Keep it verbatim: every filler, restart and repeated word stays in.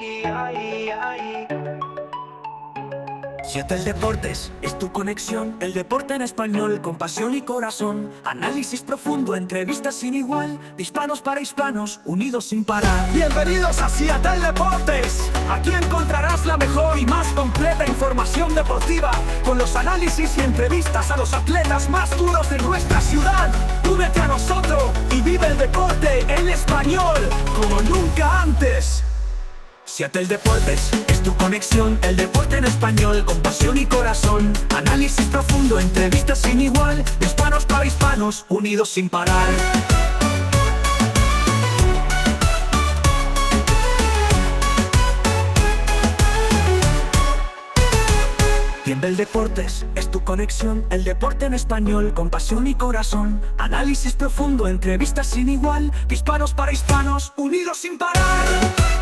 ay, ay, ay. Seattle Deportes es tu conexión, el deporte en español con pasión y corazón. Análisis profundo, entrevistas sin igual, de hispanos para hispanos, unidos sin parar. Bienvenidos a Seattle Deportes. Aquí encontrarás la mejor y más completa información deportiva, con los análisis y entrevistas a los atletas más duros de nuestra ciudad. Únete a nosotros y vive el deporte en español como nunca antes. Seattle Deportes es tu conexión, el deporte en español con pasión y corazón. Análisis profundo, entrevistas sin igual, de hispanos para hispanos, unidos sin parar. Seattle Deportes es tu conexión, el deporte en español con pasión y corazón. Análisis profundo, entrevistas sin igual, de hispanos para hispanos, unidos sin parar.